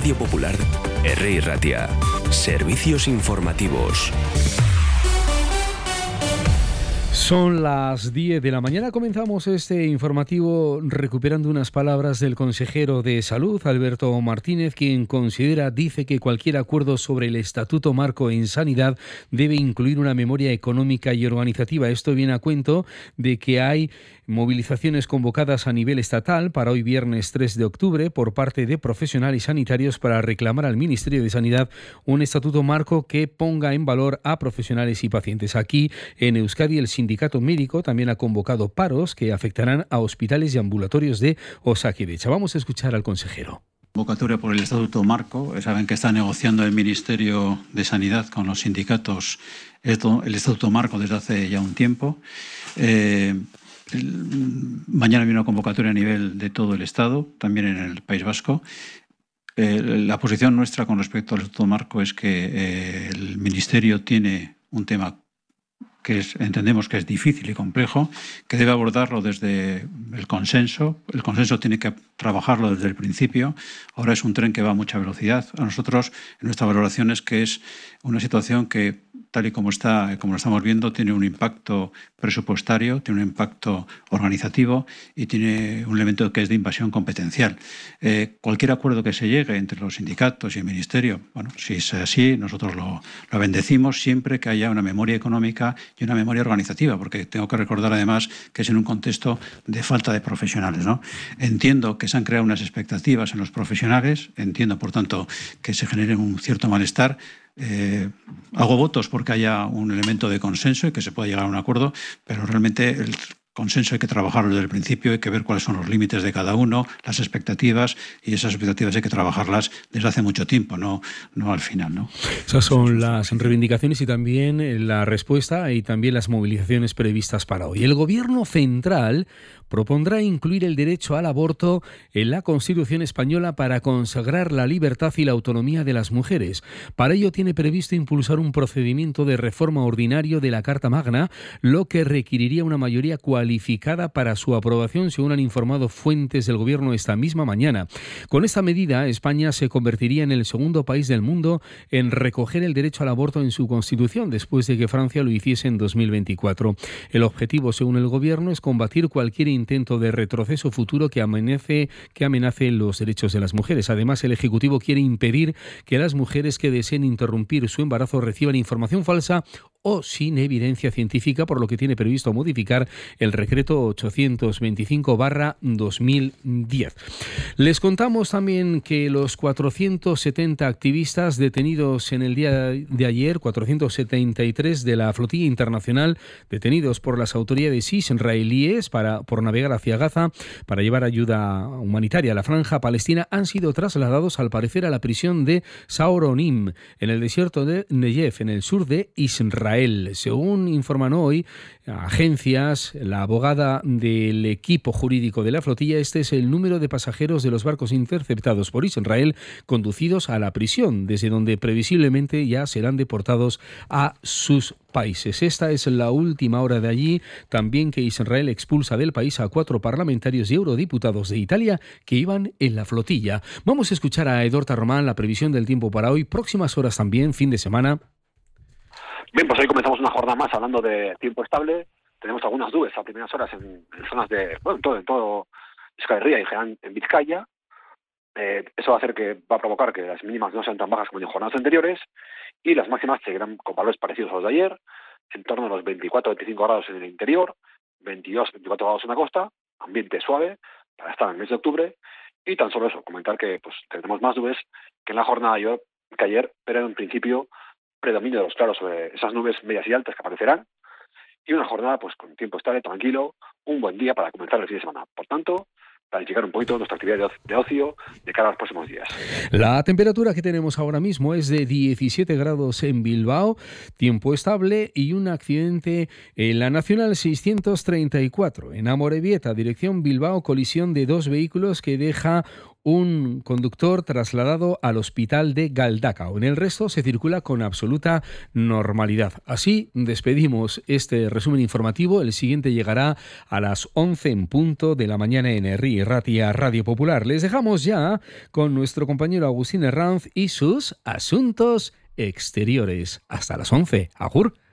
Radio Popular, R. Ratia. Servicios informativos. Son las 10 de la mañana. Comenzamos este informativo recuperando unas palabras del consejero de Salud, Alberto Martínez, quien dice que cualquier acuerdo sobre el Estatuto Marco en Sanidad debe incluir una memoria económica y organizativa. Esto viene a cuento de que hay movilizaciones convocadas a nivel estatal para hoy viernes 3 de octubre por parte de profesionales sanitarios para reclamar al Ministerio de Sanidad un estatuto marco que ponga en valor a profesionales y pacientes. Aquí en Euskadi el sindicato médico también ha convocado paros que afectarán a hospitales y ambulatorios de Osakidetza. Vamos a escuchar al consejero. Convocatoria por el Estatuto Marco. Saben que está negociando el Ministerio de Sanidad con los sindicatos el Estatuto Marco desde hace ya un tiempo. Mañana viene una convocatoria a nivel de todo el Estado, también en el País Vasco. La posición nuestra con respecto al Estatuto Marco es que el Ministerio tiene un tema que entendemos que es difícil y complejo, que debe abordarlo desde el consenso. El consenso tiene que trabajarlo desde el principio. Ahora es un tren que va a mucha velocidad. A nosotros, en nuestra valoración, es que es una situación que, tal y como está, como lo estamos viendo, tiene un impacto presupuestario, tiene un impacto organizativo y tiene un elemento que es de invasión competencial. Cualquier acuerdo que se llegue entre los sindicatos y el Ministerio, bueno, si es así, nosotros lo bendecimos siempre que haya una memoria económica y una memoria organizativa, porque tengo que recordar además que es en un contexto de falta de profesionales, ¿no? Entiendo que se han creado unas expectativas en los profesionales, entiendo por tanto que se genere un cierto malestar. Hago votos porque haya un elemento de consenso y que se pueda llegar a un acuerdo, pero realmente el consenso hay que trabajarlo desde el principio, hay que ver cuáles son los límites de cada uno, las expectativas, y esas expectativas hay que trabajarlas desde hace mucho tiempo, no al final, ¿no? Esas son las reivindicaciones y también la respuesta y también las movilizaciones previstas para hoy. El Gobierno central propondrá incluir el derecho al aborto en la Constitución española para consagrar la libertad y la autonomía de las mujeres. Para ello tiene previsto impulsar un procedimiento de reforma ordinario de la Carta Magna, lo que requeriría una mayoría cualificada para su aprobación, según han informado fuentes del Gobierno esta misma mañana. Con esta medida, España se convertiría en el segundo país del mundo en recoger el derecho al aborto en su Constitución, después de que Francia lo hiciese en 2024. El objetivo, según el Gobierno, es combatir cualquier intento de retroceso futuro que amenace los derechos de las mujeres. Además, el Ejecutivo quiere impedir que las mujeres que deseen interrumpir su embarazo reciban información falsa o sin evidencia científica, por lo que tiene previsto modificar el decreto 825/2010. Les contamos también que los 470 activistas detenidos en el día de ayer, 473 de la flotilla internacional detenidos por las autoridades israelíes por navegar hacia Gaza para llevar ayuda humanitaria a la franja palestina, han sido trasladados al parecer a la prisión de Saoronim, en el desierto de Negev, en el sur de Israel. Según informan hoy agencias, la abogada del equipo jurídico de la flotilla, este es el número de pasajeros de los barcos interceptados por Israel conducidos a la prisión, desde donde previsiblemente ya serán deportados a sus países. Esta es la última hora de allí, también que Israel expulsa del país a 4 parlamentarios y eurodiputados de Italia que iban en la flotilla. Vamos a escuchar a Edorta Román la previsión del tiempo para hoy, próximas horas también, fin de semana. Bien, pues hoy comenzamos una jornada más hablando de tiempo estable. Tenemos algunas nubes a primeras horas en zonas de, bueno, en todo Euskal Herria y en general en Vizcaya. Eso va a provocar que las mínimas no sean tan bajas como en jornadas anteriores y las máximas seguirán con valores parecidos a los de ayer, en torno a los 24-25 grados en el interior, 22-24 grados en la costa, ambiente suave para estar en el mes de octubre. Y tan solo eso, comentar que pues tendremos más nubes que en la jornada que ayer, pero en principio predominio de los claros sobre esas nubes medias y altas que aparecerán, y una jornada pues con tiempo estable, tranquilo, un buen día para comenzar el fin de semana. Por tanto, planificar un poquito nuestra actividad de ocio de cara a los próximos días. La temperatura que tenemos ahora mismo es de 17 grados en Bilbao, tiempo estable y un accidente en la Nacional 634 en Amorebieta, dirección Bilbao, colisión de 2 vehículos que deja un conductor trasladado al hospital de Galdacao. En el resto se circula con absoluta normalidad. Así despedimos este resumen informativo. El siguiente llegará a las 11 en punto de la mañana en Herri Ratia Radio Popular. Les dejamos ya con nuestro compañero Agustín Herranz y sus asuntos exteriores. Hasta las 11. Agur.